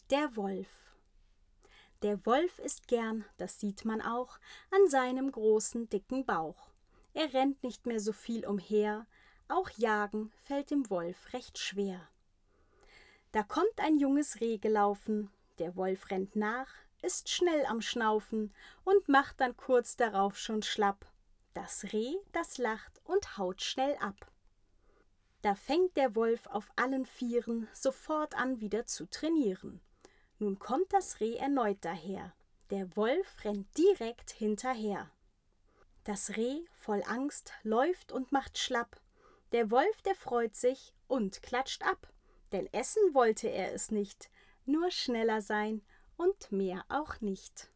Der Wolf. Der Wolf isst gern, das sieht man auch, an seinem großen, dicken Bauch. Er rennt nicht mehr so viel umher, auch jagen fällt dem Wolf recht schwer. Da kommt ein junges Reh gelaufen, der Wolf rennt nach, ist schnell am Schnaufen und macht dann kurz darauf schon schlapp. Das Reh, das lacht und haut schnell ab. Da fängt der Wolf auf allen Vieren sofort an wieder zu trainieren. Nun kommt das Reh erneut daher. Der Wolf rennt direkt hinterher. Das Reh voll Angst läuft und macht schlapp. Der Wolf, der freut sich und klatscht ab. Denn essen wollte er es nicht, nur schneller sein und mehr auch nicht.